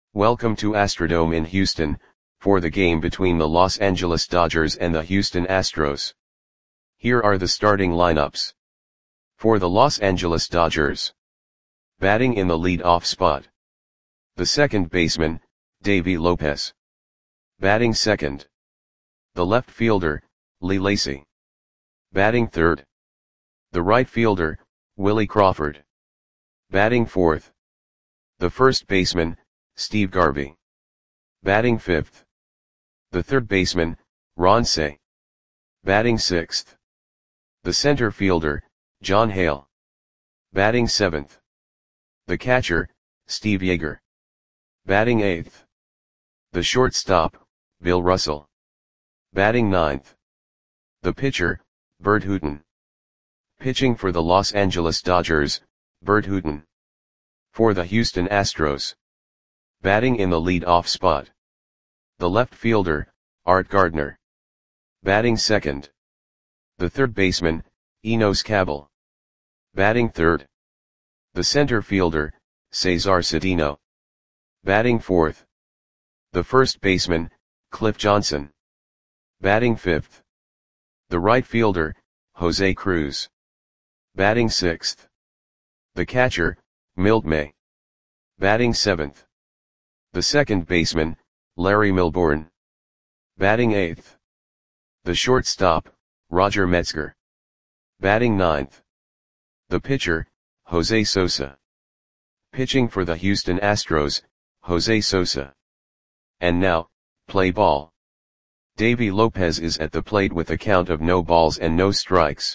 Welcome to Astrodome in Houston, for the game between the Los Angeles Dodgers and the Houston Astros. Here are the starting lineups. For the Los Angeles Dodgers. Batting in the lead-off spot. The second baseman, Davey Lopez. Batting second. The left fielder, Lee Lacy. Batting third. The right fielder, Willie Crawford. Batting fourth. The first baseman, Steve Garvey. Batting fifth. The third baseman, Ron Cey. Batting sixth. The center fielder, John Hale. Batting seventh. The catcher, Steve Yeager. Batting eighth. The shortstop, Bill Russell. Batting ninth. The pitcher, Bert Hooton. Pitching for the Los Angeles Dodgers, Bert Hooton. For the Houston Astros. Batting in the lead-off spot. The left fielder, Art Gardner. Batting second. The third baseman, Enos Cabell. Batting third. The center fielder, Cesar Cedeno. Batting fourth. The first baseman, Cliff Johnson. Batting fifth. The right fielder, Jose Cruz. Batting sixth. The catcher, Milt May. Batting seventh. The second baseman, Larry Milbourne. Batting eighth. The shortstop, Roger Metzger. Batting ninth. The pitcher, Jose Sosa. Pitching for the Houston Astros, Jose Sosa. And now, play ball. Davey Lopez is at the plate with a count of no balls and no strikes.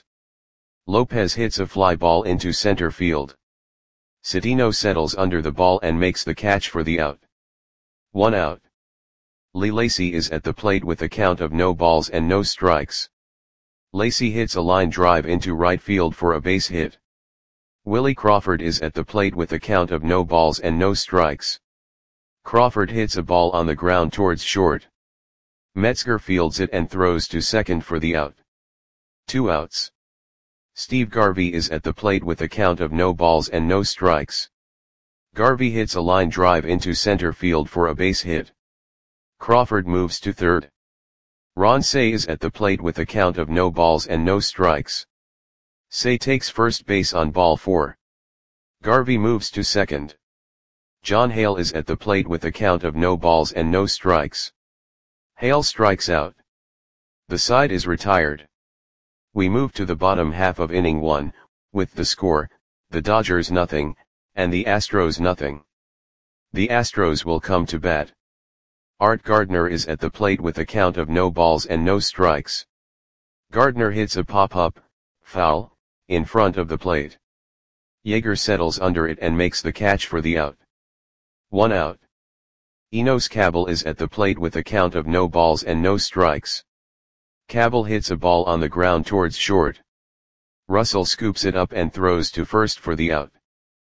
Lopez hits a fly ball into center field. Cedeno settles under the ball and makes the catch for the out. 1 out. Lee Lacy is at the plate with a count of no balls and no strikes. Lacy hits a line drive into right field for a base hit. Willie Crawford is at the plate with a count of no balls and no strikes. Crawford hits a ball on the ground towards short. Metzger fields it and throws to second for the out. 2 outs. Steve Garvey is at the plate with a count of no balls and no strikes. Garvey hits a line drive into center field for a base hit. Crawford moves to third. Ron Cey is at the plate with a count of no balls and no strikes. Cey takes first base on ball 4. Garvey moves to second. John Hale is at the plate with a count of no balls and no strikes. Hale strikes out. The side is retired. We move to the bottom half of inning 1, with the score, the Dodgers nothing, and the Astros nothing. The Astros will come to bat. Art Gardner is at the plate with a count of no balls and no strikes. Gardner hits a pop-up, foul, in front of the plate. Yeager settles under it and makes the catch for the out. 1 out. Enos Cabell is at the plate with a count of no balls and no strikes. Cabell hits a ball on the ground towards short. Russell scoops it up and throws to first for the out.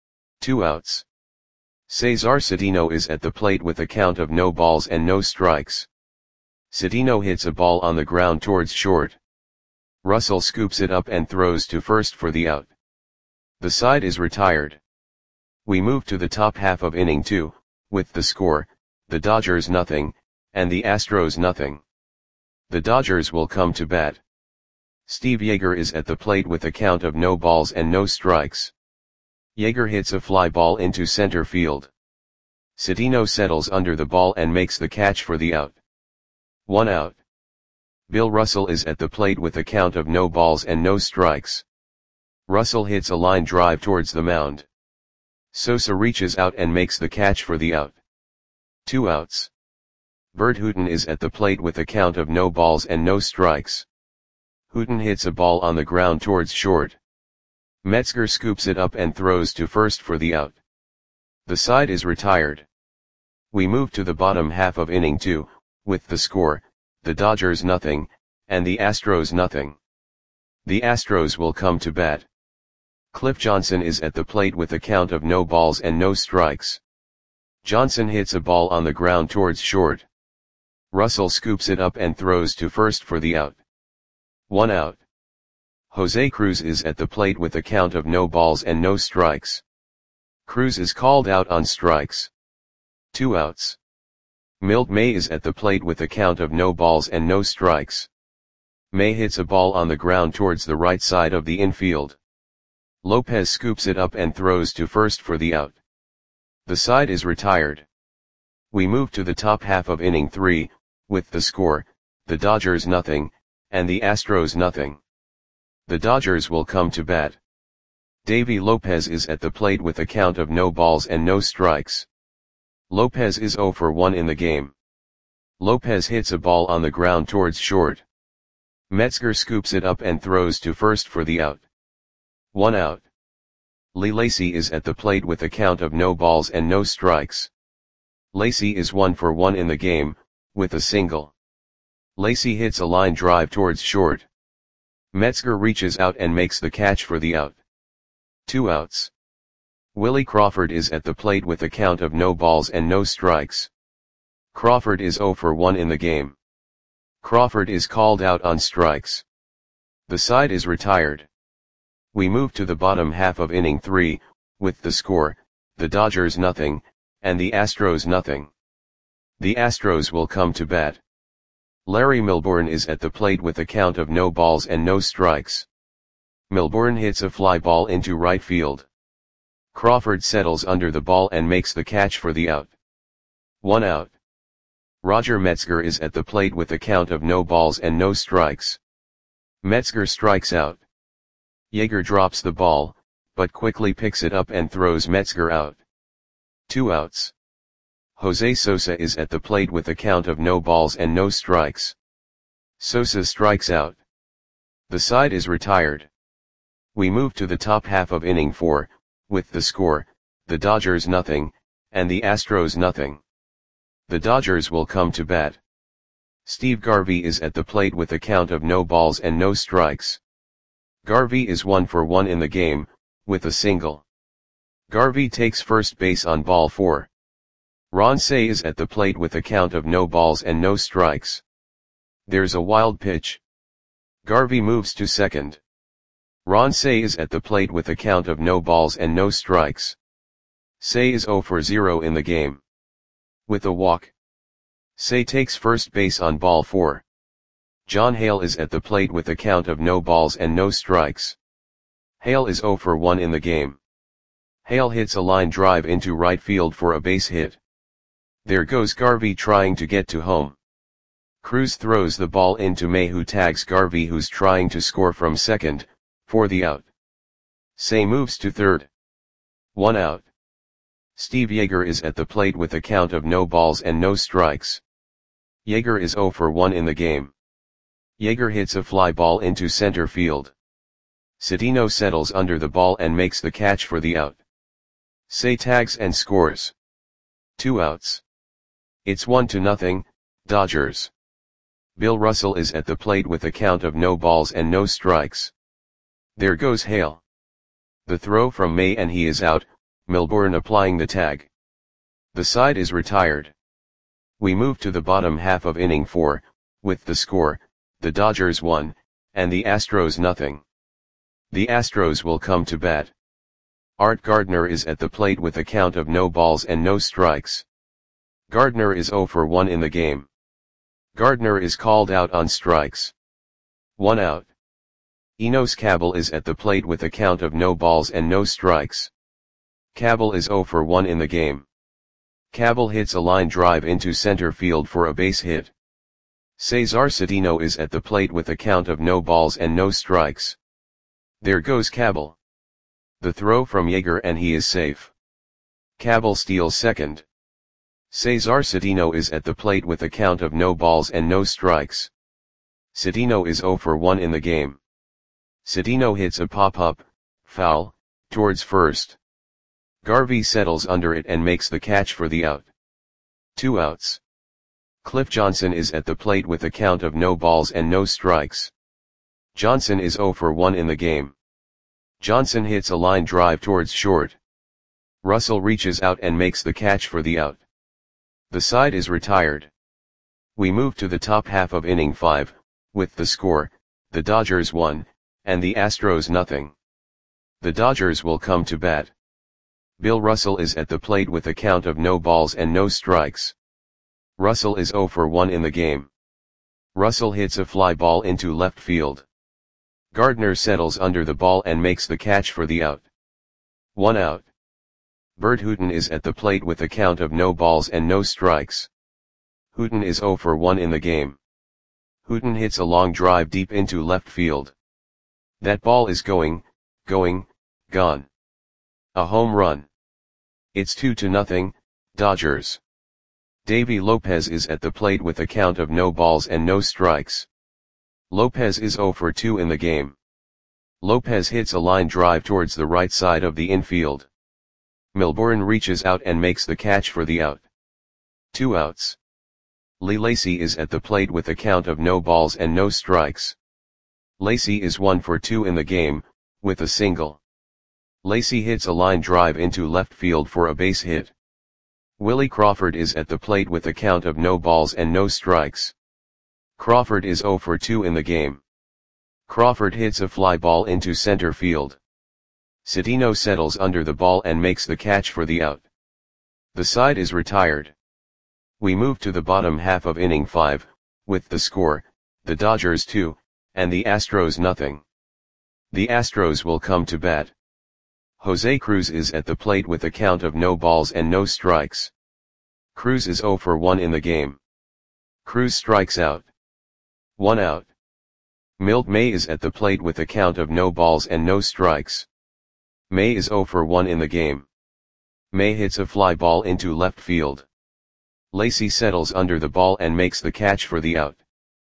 2 outs. Cesar Cedeno is at the plate with a count of no balls and no strikes. Cedeno hits a ball on the ground towards short. Russell scoops it up and throws to first for the out. The side is retired. We move to the top half of inning 2, with the score, the Dodgers nothing, and the Astros nothing. The Dodgers will come to bat. Steve Yeager is at the plate with a count of no balls and no strikes. Yeager hits a fly ball into center field. Cedeno settles under the ball and makes the catch for the out. 1 out. Bill Russell is at the plate with a count of no balls and no strikes. Russell hits a line drive towards the mound. Sosa reaches out and makes the catch for the out. 2 outs. Bert Hooton is at the plate with a count of no balls and no strikes. Hooton hits a ball on the ground towards short. Metzger scoops it up and throws to first for the out. The side is retired. We move to the bottom half of inning 2, with the score, the Dodgers nothing, and the Astros nothing. The Astros will come to bat. Cliff Johnson is at the plate with a count of no balls and no strikes. Johnson hits a ball on the ground towards short. Russell scoops it up and throws to first for the out. 1 out. Jose Cruz is at the plate with a count of no balls and no strikes. Cruz is called out on strikes. 2 outs. Milt May is at the plate with a count of no balls and no strikes. May hits a ball on the ground towards the right side of the infield. Lopez scoops it up and throws to first for the out. The side is retired. We move to the top half of inning 3, with the score, the Dodgers nothing, and the Astros nothing. The Dodgers will come to bat. Davy Lopez is at the plate with a count of no balls and no strikes. Lopez is 0 for 1 in the game. Lopez hits a ball on the ground towards short. Metzger scoops it up and throws to first for the out. 1 out. Lee Lacy is at the plate with a count of no balls and no strikes. Lacy is 1 for 1 in the game, with a single. Lacy hits a line drive towards short. Metzger reaches out and makes the catch for the out. 2 outs. Willie Crawford is at the plate with a count of no balls and no strikes. Crawford is 0 for 1 in the game. Crawford is called out on strikes. The side is retired. We move to the bottom half of inning 3, with the score, the Dodgers nothing, and the Astros nothing. The Astros will come to bat. Larry Milbourne is at the plate with a count of no balls and no strikes. Milbourne hits a fly ball into right field. Crawford settles under the ball and makes the catch for the out. 1 out. Roger Metzger is at the plate with a count of no balls and no strikes. Metzger strikes out. Yeager drops the ball, but quickly picks it up and throws Metzger out. 2 outs. Jose Sosa is at the plate with a count of no balls and no strikes. Sosa strikes out. The side is retired. We move to the top half of inning 4, with the score, the Dodgers nothing, and the Astros nothing. The Dodgers will come to bat. Steve Garvey is at the plate with a count of no balls and no strikes. Garvey is 1 for 1 in the game, with a single. Garvey takes first base on ball 4. Ron Cey is at the plate with a count of no balls and no strikes. There's a wild pitch. Garvey moves to second. Ron Cey is at the plate with a count of no balls and no strikes. Cey is 0 for 0 in the game. With a walk. Cey takes first base on ball 4. John Hale is at the plate with a count of no balls and no strikes. Hale is 0 for 1 in the game. Hale hits a line drive into right field for a base hit. There goes Garvey trying to get to home. Cruz throws the ball into May, who tags Garvey, who's trying to score from second, for the out. Cey moves to third. 1 out. Steve Yeager is at the plate with a count of no balls and no strikes. Yeager is 0 for 1 in the game. Yeager hits a fly ball into center field. Cedeno settles under the ball and makes the catch for the out. Cey tags and scores. 2 outs. It's 1-0, Dodgers. Bill Russell is at the plate with a count of no balls and no strikes. There goes Hale. The throw from May and he is out, Milbourne applying the tag. The side is retired. We move to the bottom half of inning 4, with the score, the Dodgers 1, and the Astros nothing. The Astros will come to bat. Art Gardner is at the plate with a count of no balls and no strikes. Gardner is 0 for 1 in the game. Gardner is called out on strikes. 1 out. Enos Cabell is at the plate with a count of no balls and no strikes. Cabell is 0 for 1 in the game. Cabell hits a line drive into center field for a base hit. Cesar Cedeno is at the plate with a count of no balls and no strikes. There goes Cabell. The throw from Yeager and he is safe. Cabell steals second. Cesar Cedeno is at the plate with a count of no balls and no strikes. Cedeno is 0 for 1 in the game. Cedeno hits a pop-up, foul, towards first. Garvey settles under it and makes the catch for the out. 2 outs. Cliff Johnson is at the plate with a count of no balls and no strikes. Johnson is 0 for 1 in the game. Johnson hits a line drive towards short. Russell reaches out and makes the catch for the out. The side is retired. We move to the top half of inning 5, with the score, the Dodgers 1, and the Astros nothing. The Dodgers will come to bat. Bill Russell is at the plate with a count of no balls and no strikes. Russell is 0 for 1 in the game. Russell hits a fly ball into left field. Gardner settles under the ball and makes the catch for the out. 1 out. Bert Hooton is at the plate with a count of no balls and no strikes. Hooton is 0 for 1 in the game. Hooton hits a long drive deep into left field. That ball is gone. A home run. It's 2-0, Dodgers. Davey Lopez is at the plate with a count of no balls and no strikes. Lopez is 0 for 2 in the game. Lopez hits a line drive towards the right side of the infield. Milbourne reaches out and makes the catch for the out. 2 outs. Lee Lacy is at the plate with a count of no balls and no strikes. Lacy is 1 for 2 in the game, with a single. Lacy hits a line drive into left field for a base hit. Willie Crawford is at the plate with a count of no balls and no strikes. Crawford is 0 for 2 in the game. Crawford hits a fly ball into center field. Cedeno settles under the ball and makes the catch for the out. The side is retired. We move to the bottom half of inning 5, with the score, the Dodgers 2, and the Astros nothing. The Astros will come to bat. Jose Cruz is at the plate with a count of no balls and no strikes. Cruz is 0 for 1 in the game. Cruz strikes out. 1 out. Milt May is at the plate with a count of no balls and no strikes. May is 0 for 1 in the game. May hits a fly ball into left field. Lacy settles under the ball and makes the catch for the out.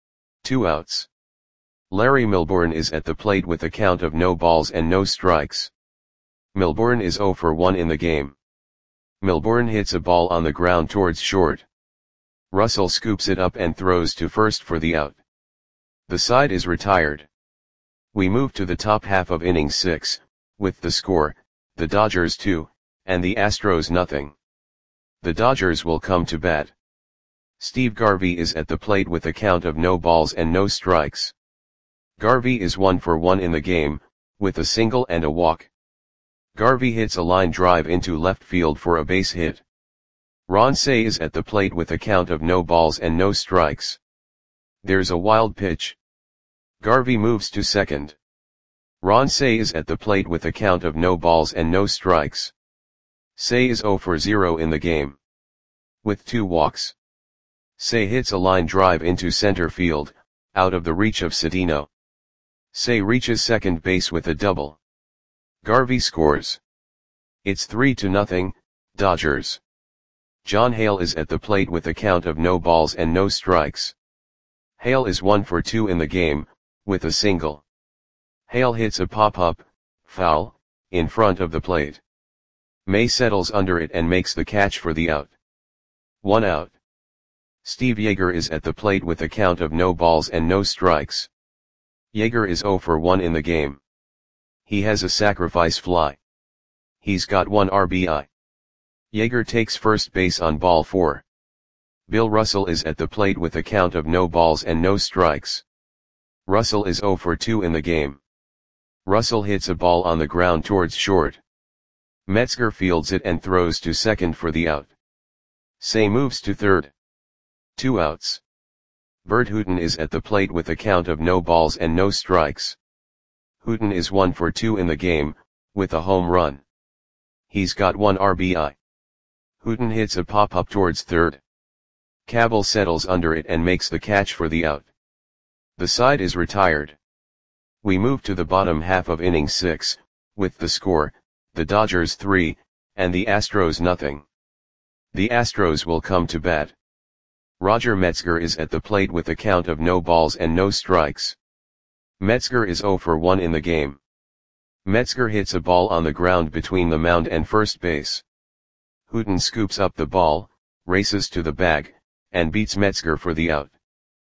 2 outs. Larry Milbourne is at the plate with a count of no balls and no strikes. Milbourne is 0 for 1 in the game. Milbourne hits a ball on the ground towards short. Russell scoops it up and throws to first for the out. The side is retired. We move to the top half of inning 6, with the score, the Dodgers 2, and the Astros nothing. The Dodgers will come to bat. Steve Garvey is at the plate with a count of no balls and no strikes. Garvey is 1 for 1 in the game, with a single and a walk. Garvey hits a line drive into left field for a base hit. Ron Cey is at the plate with a count of no balls and no strikes. There's a wild pitch. Garvey moves to second. Ron Cey is at the plate with a count of no balls and no strikes. Cey is 0 for 0 in the game. With 2 walks. Cey hits a line drive into center field, out of the reach of Cedeno. Cey reaches second base with a double. Garvey scores. It's 3-0, Dodgers. John Hale is at the plate with a count of no balls and no strikes. Hale is 1 for 2 in the game, with a single. Hale hits a pop-up, foul, in front of the plate. May settles under it and makes the catch for the out. 1 out. Steve Yeager is at the plate with a count of no balls and no strikes. Yeager is 0 for 1 in the game. He has a sacrifice fly. He's got 1 RBI. Yeager takes first base on ball 4. Bill Russell is at the plate with a count of no balls and no strikes. Russell is 0 for 2 in the game. Russell hits a ball on the ground towards short. Metzger fields it and throws to second for the out. Cey moves to third. 2 outs. Bert Hooton is at the plate with a count of no balls and no strikes. Hooton is 1 for 2 in the game, with a home run. He's got 1 RBI. Hooton hits a pop-up towards third. Cabell settles under it and makes the catch for the out. The side is retired. We move to the bottom half of inning 6, with the score, the Dodgers 3, and the Astros nothing. The Astros will come to bat. Roger Metzger is at the plate with a count of no balls and no strikes. Metzger is 0 for 1 in the game. Metzger hits a ball on the ground between the mound and first base. Hooton scoops up the ball, races to the bag, and beats Metzger for the out.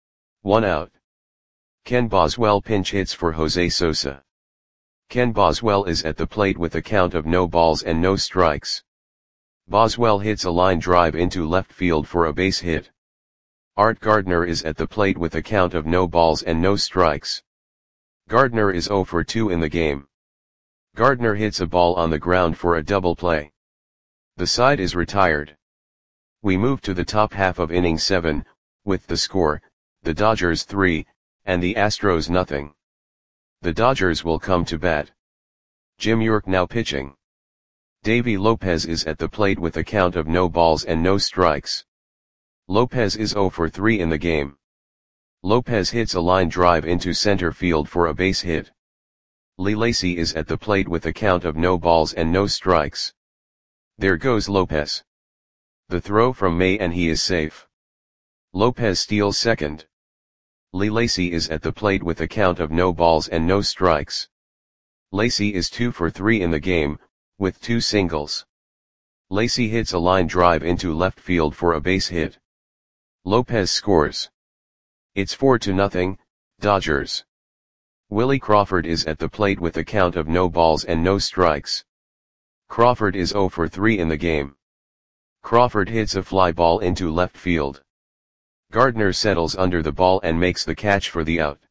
1 out. Ken Boswell pinch hits for Jose Sosa. Ken Boswell is at the plate with a count of no balls and no strikes. Boswell hits a line drive into left field for a base hit. Art Gardner is at the plate with a count of no balls and no strikes. Gardner is 0 for 2 in the game. Gardner hits a ball on the ground for a double play. The side is retired. We move to the top half of inning 7, with the score, the Dodgers 3, and the Astros nothing. The Dodgers will come to bat. Jim York now pitching. Davy Lopez is at the plate with a count of no balls and no strikes. Lopez is 0 for 3 in the game. Lopez hits a line drive into center field for a base hit. Lee Lacy is at the plate with a count of no balls and no strikes. There goes Lopez. The throw from May and he is safe. Lopez steals second. Lee Lacy is at the plate with a count of no balls and no strikes. Lacy is 2 for 3 in the game, with 2 singles. Lacy hits a line drive into left field for a base hit. Lopez scores. It's 4-0, Dodgers. Willie Crawford is at the plate with a count of no balls and no strikes. Crawford is 0 for 3 in the game. Crawford hits a fly ball into left field. Gardner settles under the ball and makes the catch for the out.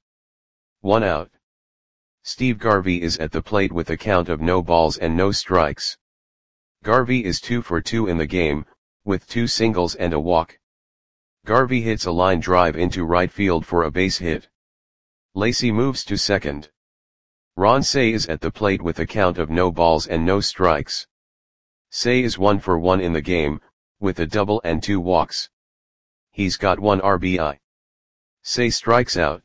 1 out. Steve Garvey is at the plate with a count of no balls and no strikes. Garvey is 2 for 2 in the game, with 2 singles and a walk. Garvey hits a line drive into right field for a base hit. Lacy moves to second. Ron Cey is at the plate with a count of no balls and no strikes. Cey is 1 for 1 in the game, with a double and 2 walks. He's got 1 RBI. Cey strikes out.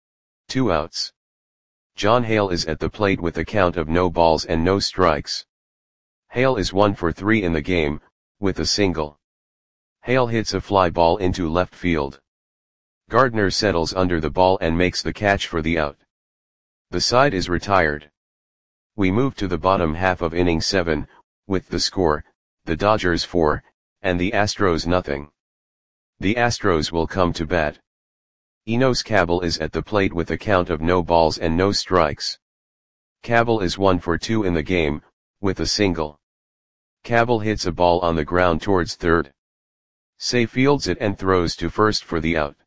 2 outs. John Hale is at the plate with a count of no balls and no strikes. Hale is 1 for 3 in the game, with a single. Hale hits a fly ball into left field. Gardner settles under the ball and makes the catch for the out. The side is retired. We move to the bottom half of inning 7, with the score, the Dodgers 4, and the Astros nothing. The Astros will come to bat. Enos Cabell is at the plate with a count of no balls and no strikes. Cabell is 1 for 2 in the game, with a single. Cabell hits a ball on the ground towards third. Cey fields it and throws to first for the out.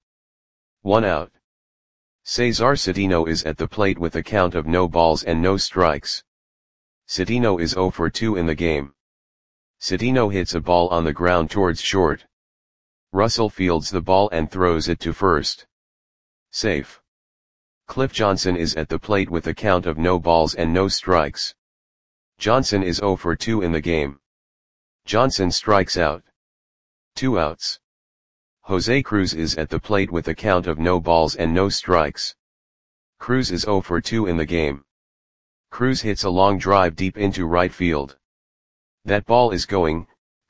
1 out. Cesar Cedeno is at the plate with a count of no balls and no strikes. Cedeno is 0 for 2 in the game. Cedeno hits a ball on the ground towards short. Russell fields the ball and throws it to first. Safe. Cliff Johnson is at the plate with a count of no balls and no strikes. Johnson is 0 for 2 in the game. Johnson strikes out. 2 outs. Jose Cruz is at the plate with a count of no balls and no strikes. Cruz is 0 for 2 in the game. Cruz hits a long drive deep into right field. That ball is gone.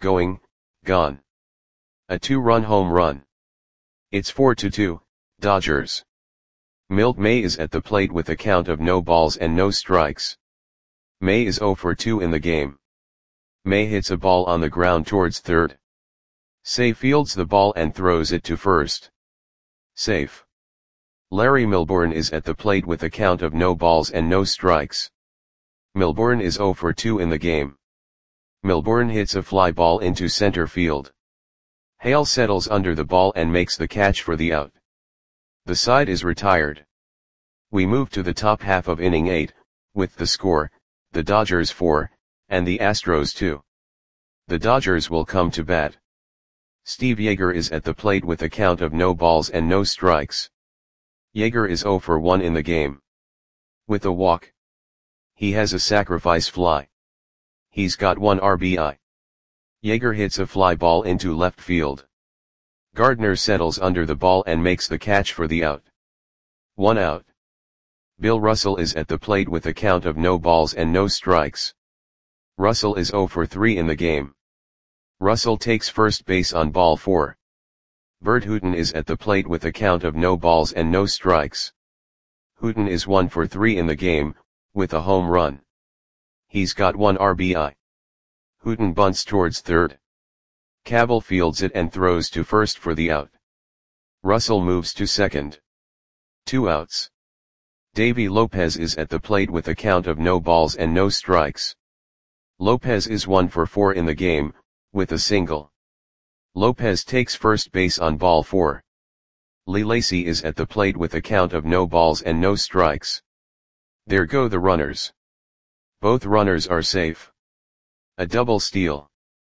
A 2-run home run. It's 4-2, Dodgers. Milt May is at the plate with a count of no balls and no strikes. May is 0 for 2 in the game. May hits a ball on the ground towards third. Cey fields the ball and throws it to first. Safe. Larry Milbourne is at the plate with a count of no balls and no strikes. Milbourne is 0 for 2 in the game. Milbourne hits a fly ball into center field. Hale settles under the ball and makes the catch for the out. The side is retired. We move to the top half of inning 8, with the score, the Dodgers 4, and the Astros 2. The Dodgers will come to bat. Steve Yeager is at the plate with a count of no balls and no strikes. Yeager is 0 for 1 in the game. With a walk. He has a sacrifice fly. He's got 1 RBI. Yeager hits a fly ball into left field. Gardner settles under the ball and makes the catch for the out. 1 out. Bill Russell is at the plate with a count of no balls and no strikes. Russell is 0 for 3 in the game. Russell takes first base on ball 4. Bert Hooton is at the plate with a count of no balls and no strikes. Hooton is 1 for 3 in the game, with a home run. He's got 1 RBI. Hooton bunts towards third. Cabell fields it and throws to first for the out. Russell moves to second. 2 outs. Davy Lopez is at the plate with a count of no balls and no strikes. Lopez is 1 for 4 in the game, with a single. Lopez takes first base on ball 4. Lee Lacy is at the plate with a count of no balls and no strikes. There go the runners. Both runners are safe. A double steal.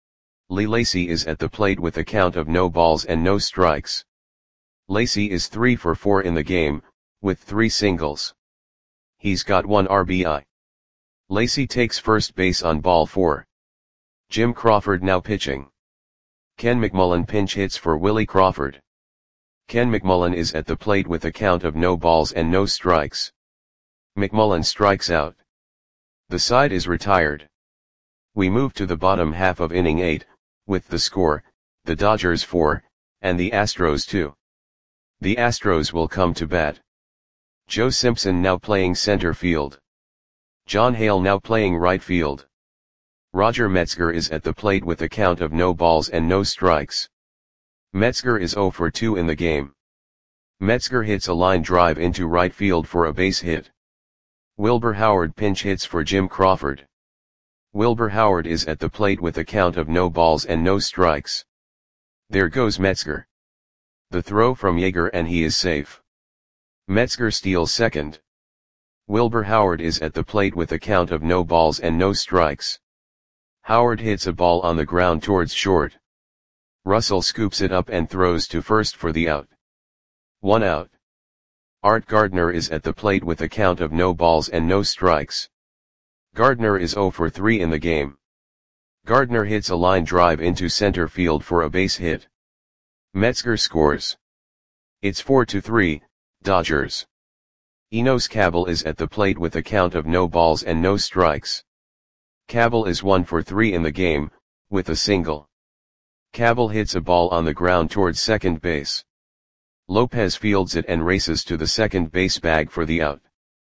Lee Lacy is at the plate with a count of no balls and no strikes. Lacy is 3 for 4 in the game, with 3 singles. He's got 1 RBI. Lacy takes first base on ball 4. Jim Crawford now pitching. Ken McMullen pinch hits for Willie Crawford. Ken McMullen is at the plate with a count of no balls and no strikes. McMullen strikes out. The side is retired. We move to the bottom half of inning 8, with the score, the Dodgers 4, and the Astros 2. The Astros will come to bat. Joe Simpson now playing center field. John Hale now playing right field. Roger Metzger is at the plate with a count of no balls and no strikes. Metzger is 0 for 2 in the game. Metzger hits a line drive into right field for a base hit. Wilbur Howard pinch hits for Jim Crawford. Wilbur Howard is at the plate with a count of no balls and no strikes. There goes Metzger. The throw from Yeager and he is safe. Metzger steals second. Wilbur Howard is at the plate with a count of no balls and no strikes. Howard hits a ball on the ground towards short. Russell scoops it up and throws to first for the out. 1 out. Art Gardner is at the plate with a count of no balls and no strikes. Gardner is 0 for 3 in the game. Gardner hits a line drive into center field for a base hit. Metzger scores. It's 4-3, Dodgers. Enos Cabell is at the plate with a count of no balls and no strikes. Cabell is 1 for 3 in the game, with a single. Cabell hits a ball on the ground towards second base. Lopez fields it and races to the second base bag for the out.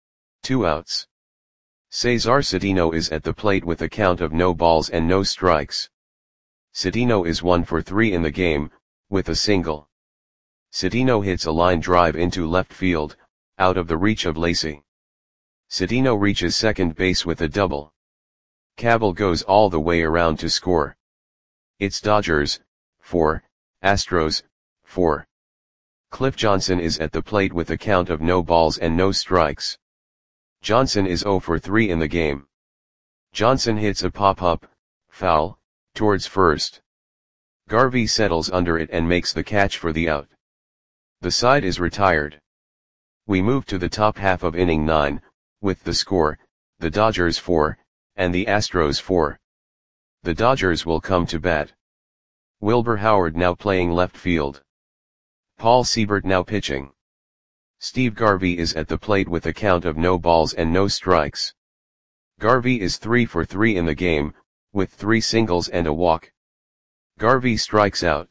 2 outs. Cesar Cedeno is at the plate with a count of no balls and no strikes. Cedeno is 1 for 3 in the game, with a single. Cedeno hits a line drive into left field, out of the reach of Lacy. Cedeno reaches second base with a double. Cabell goes all the way around to score. It's Dodgers, 4, Astros, 4. Cliff Johnson is at the plate with a count of no balls and no strikes. Johnson is 0 for 3 in the game. Johnson hits a pop-up, foul, towards first. Garvey settles under it and makes the catch for the out. The side is retired. We move to the top half of inning 9, with the score, the Dodgers 4, and the Astros 4. The Dodgers will come to bat. Wilbur Howard now playing left field. Paul Siebert now pitching. Steve Garvey is at the plate with a count of no balls and no strikes. Garvey is 3 for 3 in the game, with 3 singles and a walk. Garvey strikes out.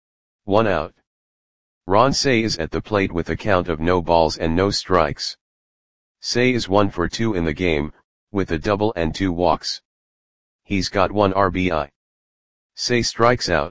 1 out. Ron Cey is at the plate with a count of no balls and no strikes. Cey is 1 for 2 in the game, with a double and 2 walks. He's got 1 RBI. Cey strikes out.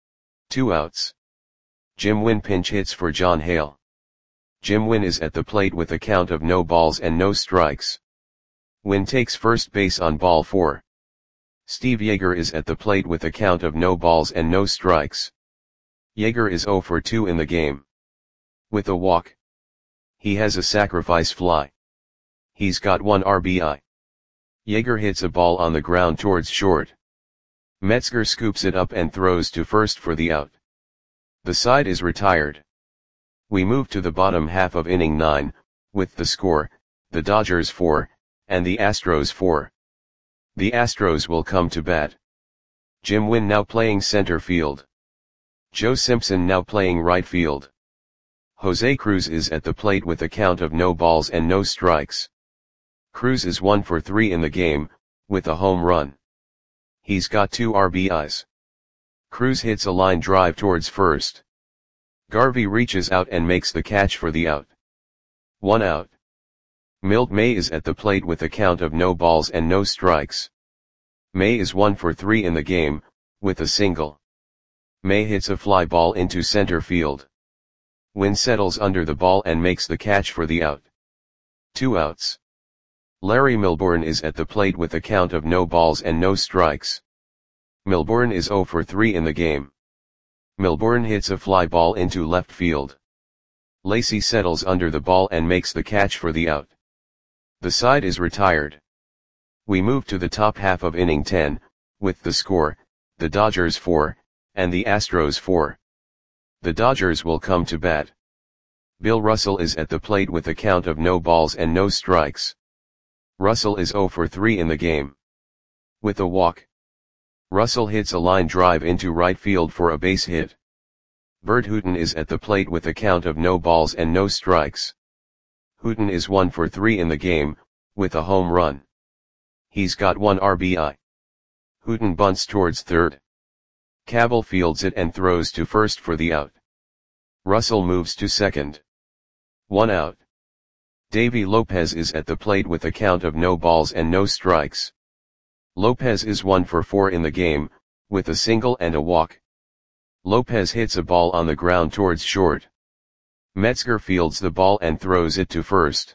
2 outs. Jim Wynn pinch hits for John Hale. Jim Wynn is at the plate with a count of no balls and no strikes. Wynn takes first base on ball 4. Steve Yeager is at the plate with a count of no balls and no strikes. Yeager is 0 for 2 in the game. With a walk. He has a sacrifice fly. He's got 1 RBI. Yeager hits a ball on the ground towards short. Metzger scoops it up and throws to first for the out. The side is retired. We move to the bottom half of inning 9, with the score, the Dodgers 4, and the Astros 4. The Astros will come to bat. Jim Wynn now playing center field. Joe Simpson now playing right field. Jose Cruz is at the plate with a count of no balls and no strikes. Cruz is 1 for 3 in the game, with a home run. He's got 2 RBIs. Cruz hits a line drive towards first. Garvey reaches out and makes the catch for the out. 1 out. Milt May is at the plate with a count of no balls and no strikes. May is 1 for 3 in the game, with a single. May hits a fly ball into center field. Wynn settles under the ball and makes the catch for the out. 2 outs. Larry Milbourne is at the plate with a count of no balls and no strikes. Milbourne is 0 for 3 in the game. Milbourne hits a fly ball into left field. Lacy settles under the ball and makes the catch for the out. The side is retired. We move to the top half of inning 10, with the score, the Dodgers 4, and the Astros 4. The Dodgers will come to bat. Bill Russell is at the plate with a count of no balls and no strikes. Russell is 0 for 3 in the game. With a walk. Russell hits a line drive into right field for a base hit. Bert Hooton is at the plate with a count of no balls and no strikes. Hooton is 1 for 3 in the game, with a home run. He's got 1 RBI. Hooton bunts towards third. Cabell fields it and throws to first for the out. Russell moves to second. 1 out. Davy Lopez is at the plate with a count of no balls and no strikes. Lopez is 1 for 4 in the game, with a single and a walk. Lopez hits a ball on the ground towards short. Metzger fields the ball and throws it to first.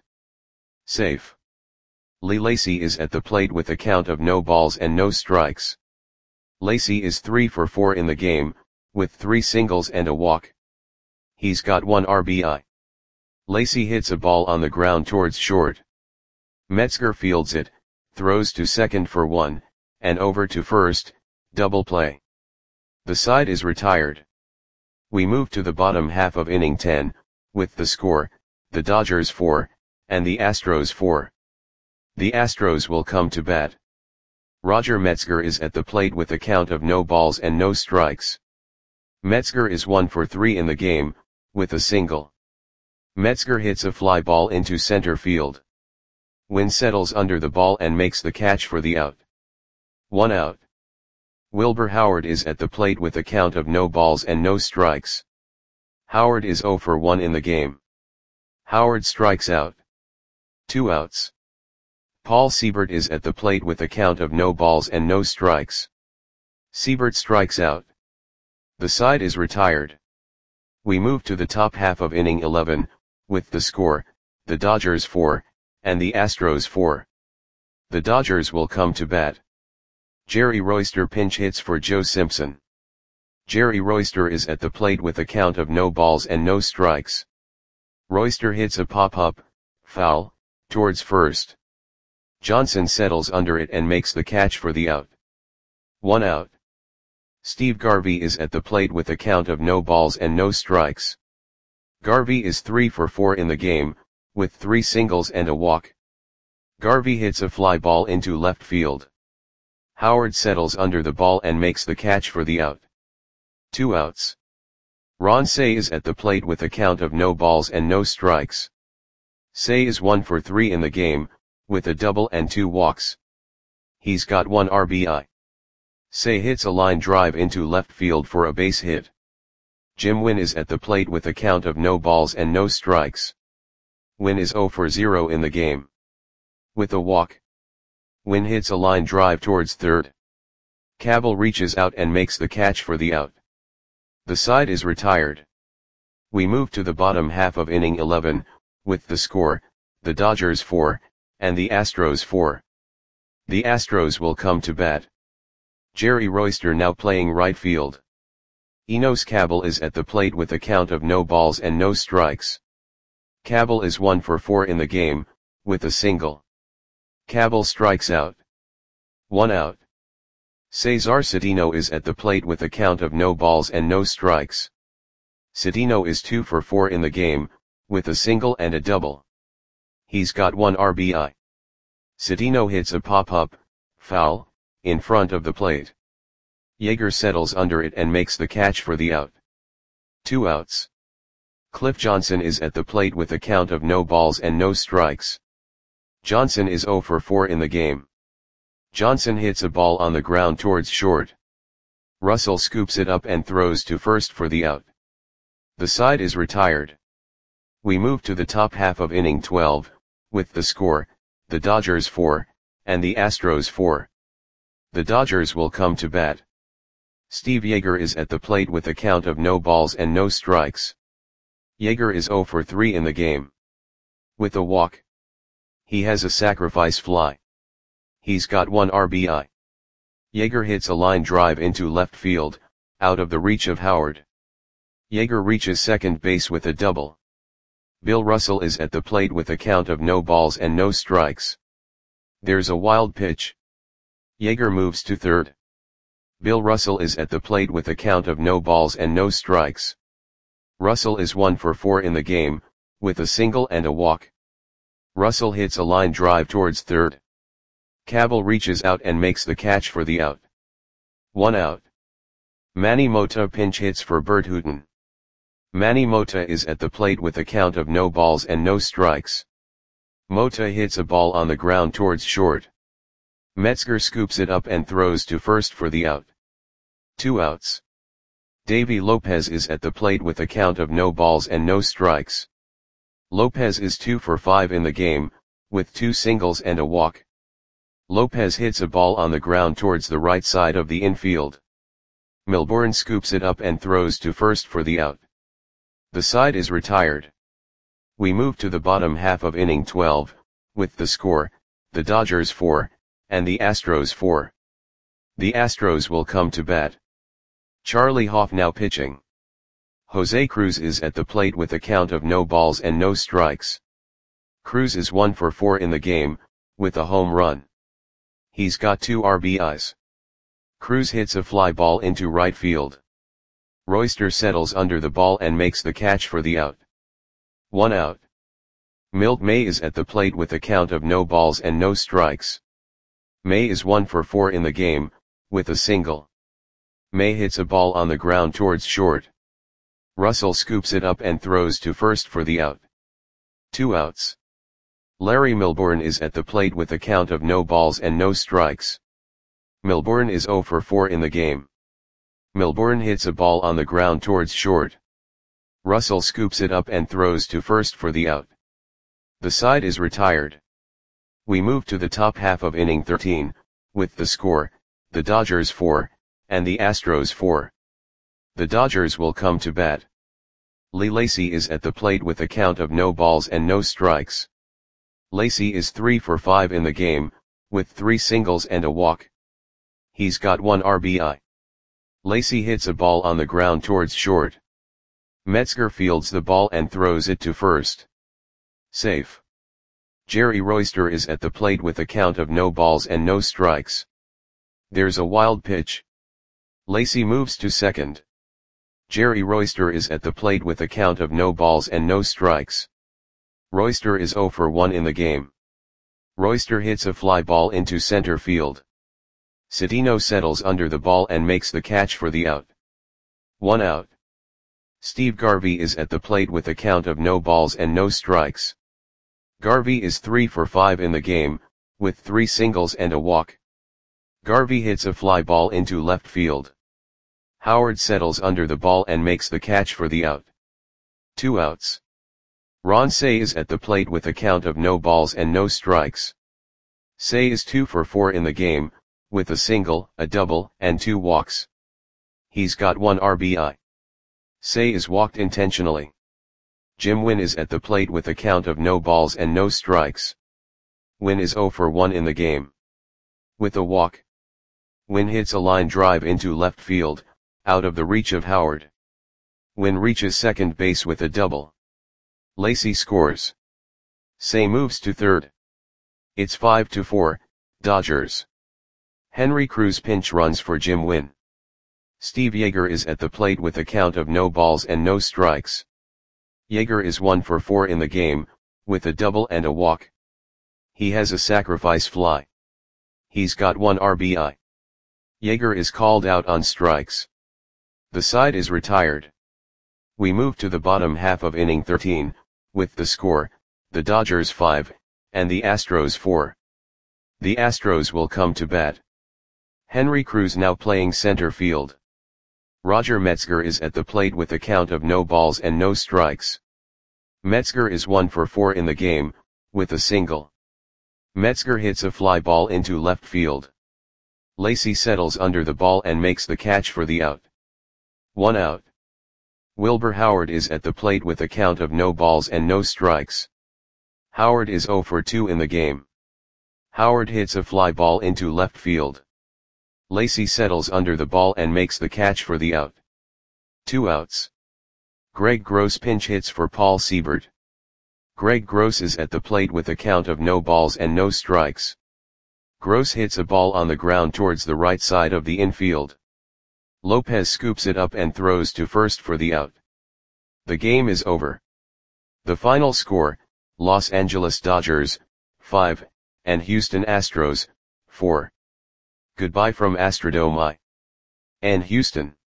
Safe. Lee Lacy is at the plate with a count of no balls and no strikes. Lacy is 3 for 4 in the game, with 3 singles and a walk. He's got 1 RBI. Lacy hits a ball on the ground towards short. Metzger fields it, throws to second for 1, and over to first, double play. The side is retired. We move to the bottom half of inning 10, with the score, the Dodgers 4, and the Astros 4. The Astros will come to bat. Roger Metzger is at the plate with a count of no balls and no strikes. Metzger is 1 for 3 in the game, with a single. Metzger hits a fly ball into center field. Wynn settles under the ball and makes the catch for the out. 1 out. Wilbur Howard is at the plate with a count of no balls and no strikes. Howard is 0 for 1 in the game. Howard strikes out. 2 outs. Paul Siebert is at the plate with a count of no balls and no strikes. Siebert strikes out. The side is retired. We move to the top half of inning 11, with the score, the Dodgers 4, and the Astros 4. The Dodgers will come to bat. Jerry Royster pinch hits for Joe Simpson. Jerry Royster is at the plate with a count of no balls and no strikes. Royster hits a pop-up, foul, towards first. Johnson settles under it and makes the catch for the out. 1 out. Steve Garvey is at the plate with a count of no balls and no strikes. Garvey is 3 for 4 in the game, with 3 singles and a walk. Garvey hits a fly ball into left field. Howard settles under the ball and makes the catch for the out. 2 outs. Ron Cey is at the plate with a count of no balls and no strikes. Cey is 1 for 3 in the game, with a double and 2 walks. He's got 1 RBI. Cey hits a line drive into left field for a base hit. Jim Wynn is at the plate with a count of no balls and no strikes. Wynn is 0 for 0 in the game. With a walk. Wynn hits a line drive towards third. Cabell reaches out and makes the catch for the out. The side is retired. We move to the bottom half of inning 11, with the score, the Dodgers 4, and the Astros 4. The Astros will come to bat. Jerry Royster now playing right field. Enos Cabell is at the plate with a count of no balls and no strikes. Cabell is 1 for 4 in the game, with a single. Cabell strikes out. 1 out. Cesar Cedeno is at the plate with a count of no balls and no strikes. Cedeno is 2 for 4 in the game, with a single and a double. He's got 1 RBI. Cedeno hits a pop-up, foul, in front of the plate. Yeager settles under it and makes the catch for the out. 2 outs. Cliff Johnson is at the plate with a count of no balls and no strikes. Johnson is 0 for 4 in the game. Johnson hits a ball on the ground towards short. Russell scoops it up and throws to first for the out. The side is retired. We move to the top half of inning 12, with the score, the Dodgers 4, and the Astros 4. The Dodgers will come to bat. Steve Yeager is at the plate with a count of no balls and no strikes. Yeager is 0 for 3 in the game. With a walk. He has a sacrifice fly. He's got 1 RBI. Yeager hits a line drive into left field, out of the reach of Howard. Yeager reaches second base with a double. Bill Russell is at the plate with a count of no balls and no strikes. There's a wild pitch. Yeager moves to third. Bill Russell is at the plate with a count of no balls and no strikes. Russell is 1 for 4 in the game, with a single and a walk. Russell hits a line drive towards third. Cabell reaches out and makes the catch for the out. 1 out. Manny Mota pinch hits for Bert Hooton. Manny Mota is at the plate with a count of no balls and no strikes. Mota hits a ball on the ground towards short. Metzger scoops it up and throws to first for the out. 2 outs. Davy Lopez is at the plate with a count of no balls and no strikes. Lopez is 2 for 5 in the game, with 2 singles and a walk. Lopez hits a ball on the ground towards the right side of the infield. Milbourne scoops it up and throws to first for the out. The side is retired. We move to the bottom half of inning 12, with the score, the Dodgers 4, and the Astros 4. The Astros will come to bat. Charlie Hoff now pitching. Jose Cruz is at the plate with a count of no balls and no strikes. Cruz is 1 for 4 in the game, with a home run. He's got 2 RBIs. Cruz hits a fly ball into right field. Royster settles under the ball and makes the catch for the out. 1 out. Milt May is at the plate with a count of no balls and no strikes. May is 1 for 4 in the game, with a single. May hits a ball on the ground towards short. Russell scoops it up and throws to first for the out. 2 outs. Larry Milbourne is at the plate with a count of no balls and no strikes. Milbourne is 0 for 4 in the game. Milbourne hits a ball on the ground towards short. Russell scoops it up and throws to first for the out. The side is retired. We move to the top half of inning 13, with the score, the Dodgers 4, and the Astros 4. The Dodgers will come to bat. Lee Lacy is at the plate with a count of no balls and no strikes. Lacy is 3 for 5 in the game, with 3 singles and a walk. He's got 1 RBI. Lacy hits a ball on the ground towards short. Metzger fields the ball and throws it to first. Safe. Jerry Royster is at the plate with a count of no balls and no strikes. There's a wild pitch. Lacy moves to second. Jerry Royster is at the plate with a count of no balls and no strikes. Royster is 0 for 1 in the game. Royster hits a fly ball into center field. Citino settles under the ball and makes the catch for the out. 1 out. Steve Garvey is at the plate with a count of no balls and no strikes. Garvey is 3 for 5 in the game, with 3 singles and a walk. Garvey hits a fly ball into left field. Howard settles under the ball and makes the catch for the out. 2 outs. Ron Cey is at the plate with a count of no balls and no strikes. Cey is 2 for 4 in the game, with a single, a double, and 2 walks. He's got 1 RBI. Cey is walked intentionally. Jim Wynn is at the plate with a count of no balls and no strikes. Wynn is 0 for 1 in the game. With a walk. Wynn hits a line drive into left field, out of the reach of Howard. Wynn reaches second base with a double. Lacy scores. Cey moves to third. It's 5-4, Dodgers. Henry Cruz pinch runs for Jim Wynn. Steve Yeager is at the plate with a count of no balls and no strikes. Yeager is 1 for 4 in the game, with a double and a walk. He has a sacrifice fly. He's got 1 RBI. Yeager is called out on strikes. The side is retired. We move to the bottom half of inning 13, with the score, the Dodgers 5, and the Astros 4. The Astros will come to bat. Henry Cruz now playing center field. Roger Metzger is at the plate with a count of no balls and no strikes. Metzger is 1 for 4 in the game, with a single. Metzger hits a fly ball into left field. Lacy settles under the ball and makes the catch for the out. 1 out. Wilbur Howard is at the plate with a count of no balls and no strikes. Howard is 0 for 2 in the game. Howard hits a fly ball into left field. Lacy settles under the ball and makes the catch for the out. 2 outs. Greg Gross pinch hits for Paul Siebert. Greg Gross is at the plate with a count of no balls and no strikes. Gross hits a ball on the ground towards the right side of the infield. Lopez scoops it up and throws to first for the out. The game is over. The final score, Los Angeles Dodgers, 5, and Houston Astros, 4. Goodbye from Astrodome. And Houston.